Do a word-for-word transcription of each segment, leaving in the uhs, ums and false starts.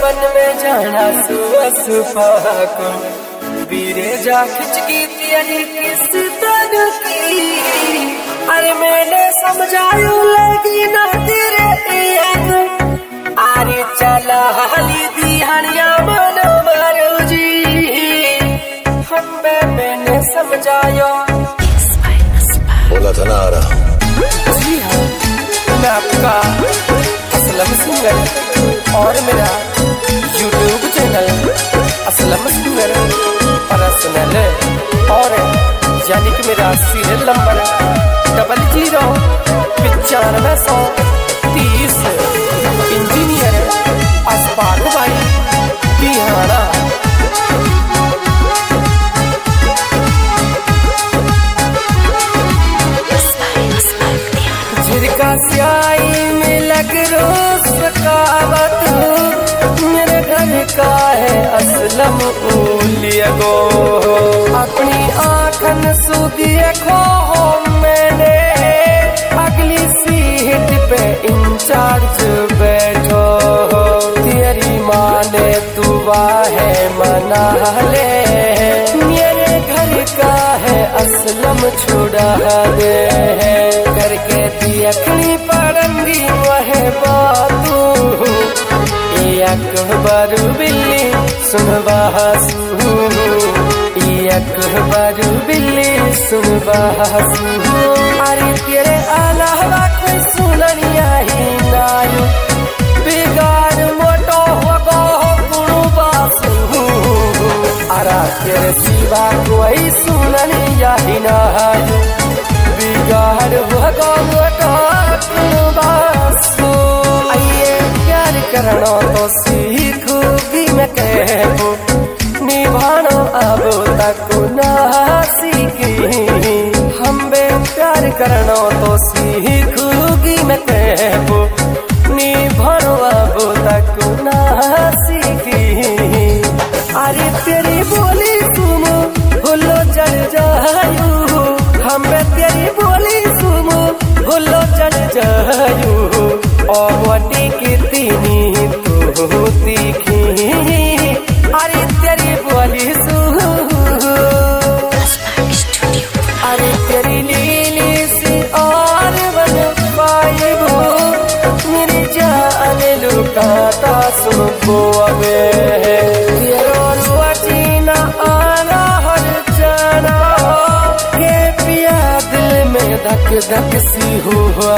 बचपन में जाना सुबह सुबह को बीरे जा खिंच की तेरी किस तरह की। अरे मैंने समझायू लगी ना तेरे अरे चला हाली दी हरिया मनो मारो जी हमें मैंने समझायो। बोला था ना आ रहा। जी हाँ, मैं आपका असलम सिंगर और मेरा YouTube channel Aslam singer personal और यानी कि मेरा सीरियल नंबर डबल जीरो पचानवे सौ तीस इंजीनियर अस्पारू भाई बिहारा। झिरका स्याही में लग रोज सकावत मेरे घर का है असलम उलिया गो। अपनी आँखन सुदिए खो मैंने अगली सीट पे इंचार्ज बैठो। तेरी माँ ने दुआ है मना ले मेरे घर का है असलम छुड़ा दे करके दियखनी पड़ंगी वह बातू अकबर बिल्ली सुनवा अकबर बिल्ली सुनवा। अरे तेरे अलावा कोई सुननिया ही नायू बिगाड़ मोटो होगो गुरु बासु। अरे तेरे सिवा कोई सुननिया ही नायू बिगाड़ होगो मोटो गुरु बासु। आइए प्यार करना तो सीखूगी मैं कहबो निभाना अब तक ना सीखी। हम बे प्यार करना तो सीखूगी मैं कहबो निभाना अब तक ना सीखी। अरे तेरी बोली तुम भूलो चल जायू हम बे तेरी बोली तुम भूलो चल जायू और वटी कितनी तो तीखी। अरे तेरी बोली सू अरे तेरी लीली सी और बन पाई वो मेरी जान लुकाता सुनो अबे तेरो रुआचीना आना हर जाना के पिया दिल में धक धक सी हुआ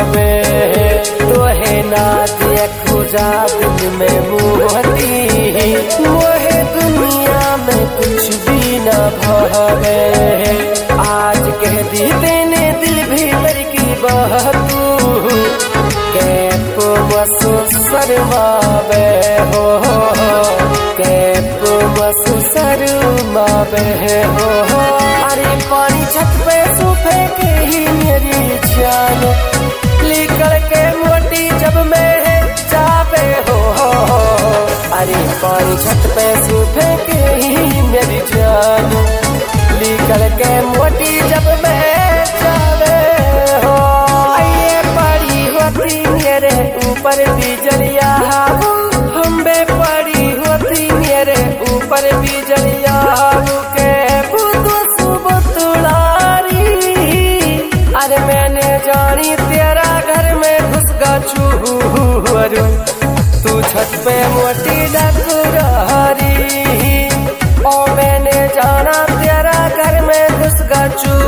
तो है ना दिया खुजा दिल में मोहती मोहे दुनिया में कुछ भी न भावे। आज कह दी तेने दिल भीतर की बातू कैप बसु शर्मावे हो कैप बसु शर्मावे हो। अरे पानी छत पे सूफे के ही मेरी जान निकल के मोटी जब मैं जावे हो। अरे पानी छत पे सूफे के ही मेरी जान निकल के मोटी जब मैं जावे हो। आइए पड़ी होती मेरे ऊपर बिजलिया हम बे पड़ी होती मेरे ऊपर बिजलिया के बुदो सुबह तुड़ारी। अरे मैंने जानी तेरा घर में घुस गा चूरू तू छत पे मोटी डकुरारी और मैंने जाना तेरा घर में घुस गा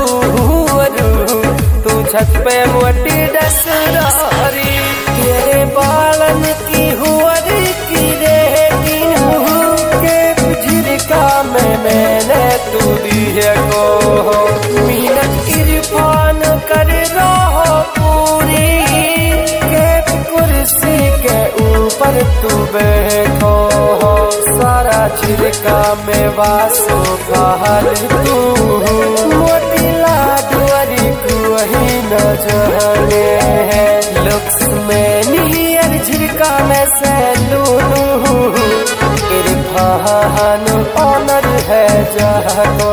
चूरू तू छत पे मोटी डकुरारी। तेरे बालन की हुआरी की रेटिन के झिरका में मैंने तू दिए को मिनट इरफान कर रहो पूरी के कुर्सी के ऊपर तू बैठो सारा झिरका में वासो खाल तू मोटी लाडवरी को ही न जाने लुक्स में नियर झिरका में सैलून इरफान ऑनर है जाको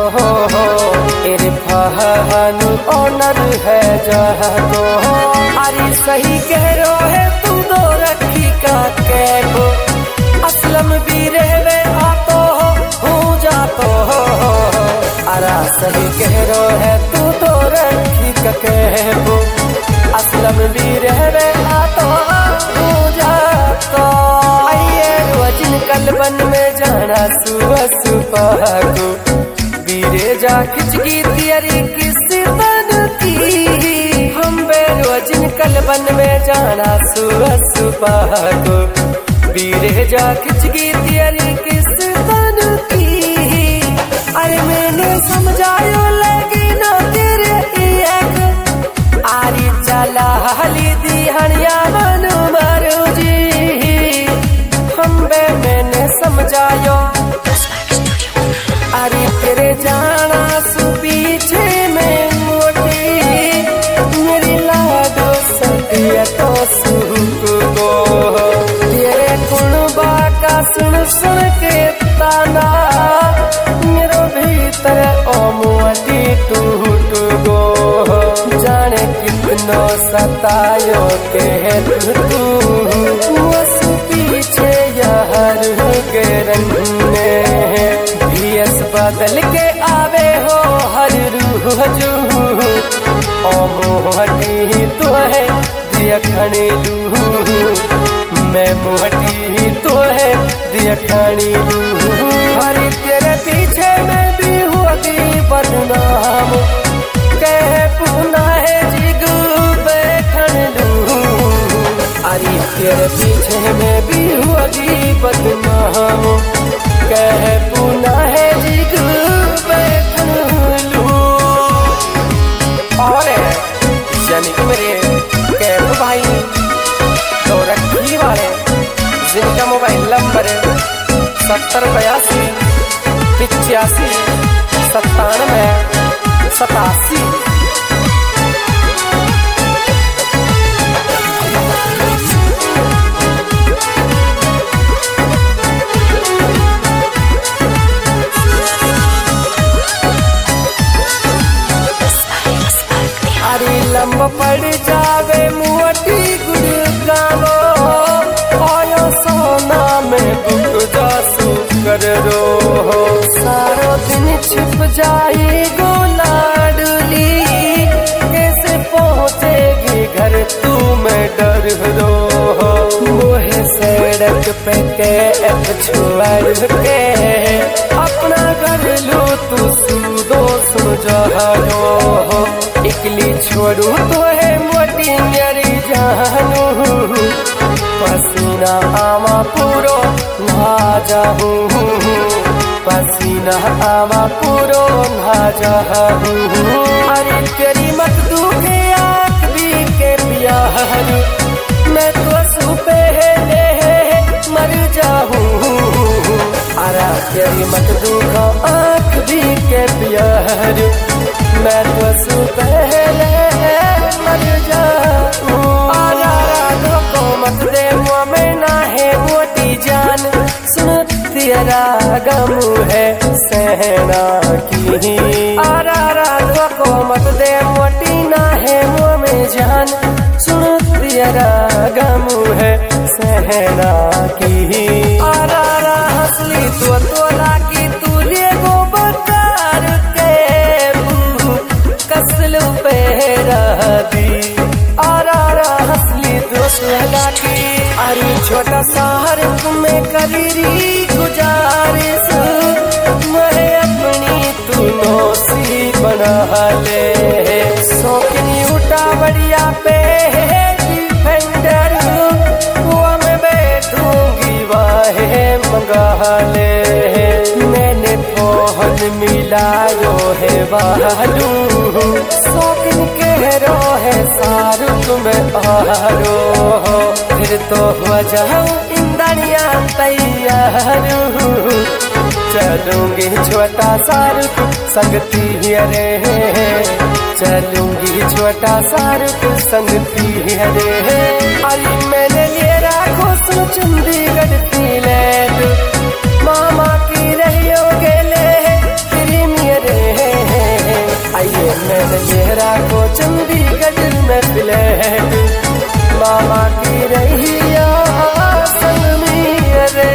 इरफान ऑनर है जाको। अरे सही कह रो है तू दो रखी का कैब असलम सही कह रो है तू तो रखी कहबो असलम भी रहवे आ तो जातो आइए रोजिन कलबन में जाना सुबह सुबह को बीरे जा खिचगी तियरी किस तन की हम बेरोजिन कलबन में जाना सुबह सुबह को बीरे जा खिचगी तियरी किस तन की अरे मैंने समझायो लगी ना तेरे एक आरी चला हली दी हनिया मनु मारू जी हम बे मैंने समझायो अरे तेरे जाना सु पीछे में मोटी मेरी लाडो सटिया तो सुख गो तेरे कुणबा का सुन सुन के ताना मेरो भीतर ओ मोटी टूट गो जाने कितनो सतायो के तू वसु पीछे यार गरने भीस बदल के आवे हो हर रूह जू ओ मोटी तो है दिया खणी लू मैं मोटी तो है दिया खणी लू हरी तेरे पीछे मैं भी होगी बदनाम कह पुना है जिगू बैठन लू अरे तेरे पीछे मैं भी होगी बदनाम कह पुना है जिगू बैठन लू और यानी कि मेरे कैब भाई तो रखी वाले जिनका मोबाइल नंबर सत्तर बयासी पिचासी सत्तानवे सतासी अरे लंब पड़ जावे मुअटी गुड़गानो आयो सोना में बुक जासू कर रो सारो दिन छिप जाए गोलाडली कैसे पहुँचेगी घर तू मैं डर रो मोहे सड़क पे के छोड़ के अपना कर लो तू सुदो सुझानो इकली छोड़ू तो है मोटी मेरी जानू पसीना आवा पूरो ना जाहू पसीना आवा पूरो ना जाहू अरे तेरी मत दुखे आँख भी के प्यार मैं तो सुपे ले मर जाहूँ अरे तेरी मत दुखा आँख भी के प्यार मैं तो सुपहले मर जाऊं आरा को मत दे मुँह में ना है मोटी जान सुन तेरा गम है सहना की आरा को मत दे मोटी ना है मुँह में जान सुन तेरा गम है सहना की आरा हंसली तो तोला की तुझे गो बकार के कसलू पहरा दी आरा हंसली दोस्त लगा की अरे छोटा शहर में करीरी गुजारिश मैं अपनी तू नौसी बना ले शौकीनी उठा बढ़िया पे डिफेंडर वो मैं बैठूंगी वाहे मंगा ले मैंने फोन मिलायो है बालू शौकीन कह रो है सारू तुम्हें आरो फिर तो हो जाऊं इंदनिया तैयार चलूंगी छोटा सारुक संगती अरे चलूंगी छोटा सारुक संगती अरे अरे मैंने ये राखो सुन चंडीगढ़ पीलेट मामा की रहियो गेले प्रीमियर आइए मैंने ये राखो चंडीगढ़ में प्लेट मामा की रहियो संगमीर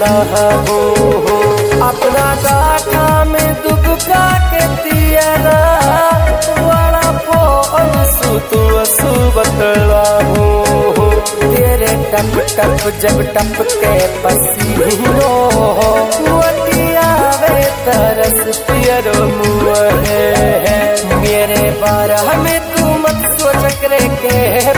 ना हो अपना डाका में दुबका के दिया वाला फोन सुतु सुबतला हो तेरे टप टप जब टप के पसीनो वटियावे तरस पियरो मुँह मेरे बारे में तू मत सोच करे के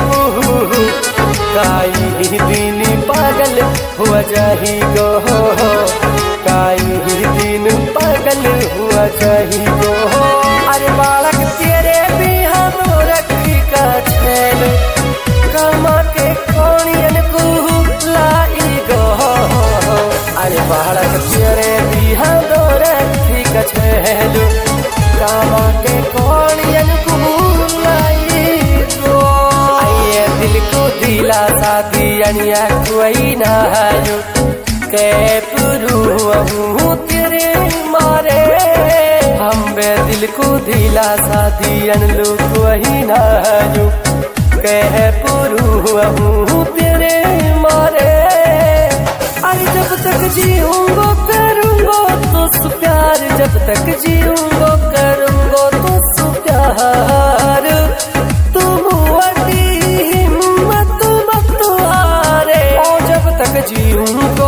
काई दिन पागल हुआ जाही गो काई दिन पागल हुआ जाही गो अरे बालक तेरे भी हम रखी का छेल कमा के कोनियन को लाई गो अरे बालक तेरे भी हम रखी का छेल कमा के कोनियन को लाई गो आये दिल को दिला साथी अनिया कोई ना आयो के पुरु हूँ तेरे मारे हम बे दिल को दिला साथी अनलू कोई ना आयो के पुरु हूँ तेरे मारे अरे जब तक जीऊंगो करूंगो तो प्यार जब तक जीऊंगो करूंगो तो प्यार तुम वटी हिम्मत मत हारे ओ जब तक जीऊंगो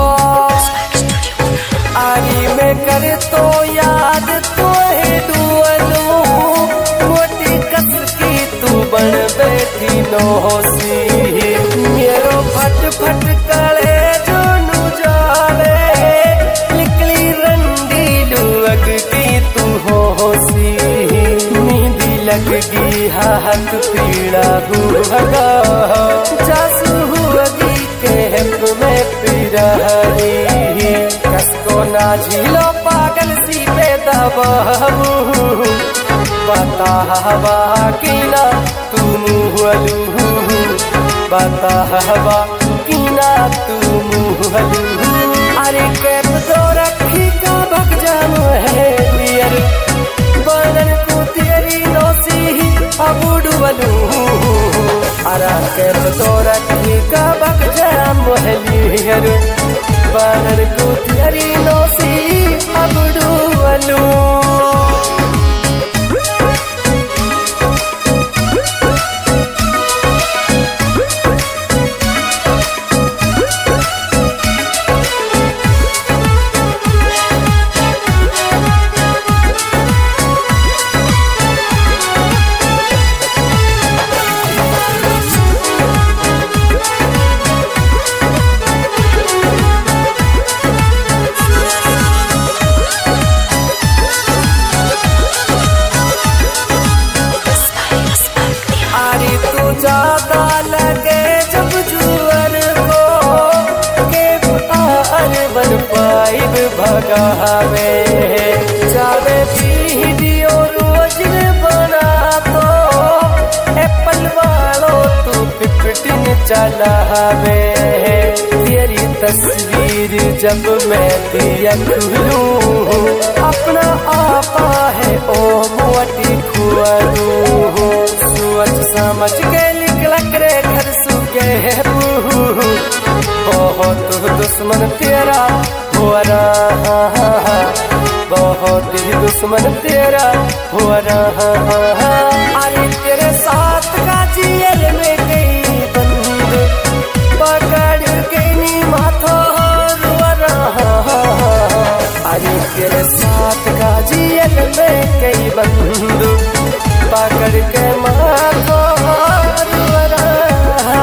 आरी में करे तो याद तो है डुअलू मोटी कस की तू बन बैठी नोसी मेरो फट फट कले जो नु जावे निकली रंडी लुअग की तू होसी नींदी लग गई हाथ पीड़ा हुआ जासू हुआ के में पीड़ा कसको ना झीलो पागल सी पे दबाबू बता हवा की ना तुम हुलू बता हवा की ना तुम हुलू अरे कैप तो रखी का भग जानो है लियर बनन को तेरी नौसी अबुडवलू अरे कैप तो रखी का भग जानो है लियर बनन को तेरी नौसी अबुडवलू ज्यादा लगे जब जुअर को के पार बन पाइब भगावे जावे वीडियो रोज बना तो एप्पल वालो तू फिफ्टीन चलावे तेरी तस्वीर जब मैं दिया खुलूं अपना आपा है ओ मोटी खुआलू सोच समझ के निकला करे घर सुके बहुत दुश्मन तेरा हो रहा बहुत ही दुश्मन तेरा हो रहा अरे तेरे साथ का जेल में गई बंद पकड़ के नी माथो रो रहा अरे तेरे साथ का जेल में गई बंद पकड़ के माथो रो रहा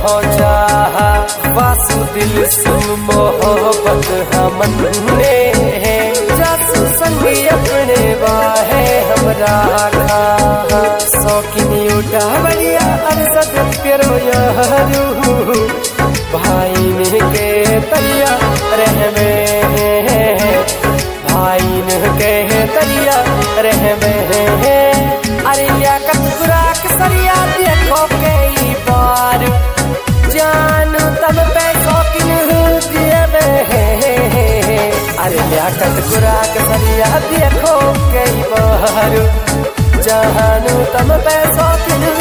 पहुँचा वासु दिल सुन मोहब्बत हमने जासु संगी अपने बाहे हमरा खा शौकीनी उठा बढ़िया अरसद प्यारो यारू भाई ने के तरिया रहमे भाई ने के तरिया रहमे अरे या कतुराक सरिया देखो कई बार जान तब पे शौकीन दिए अरे या कतुराक सरिया देखो कई बार जान तब पे शौकीन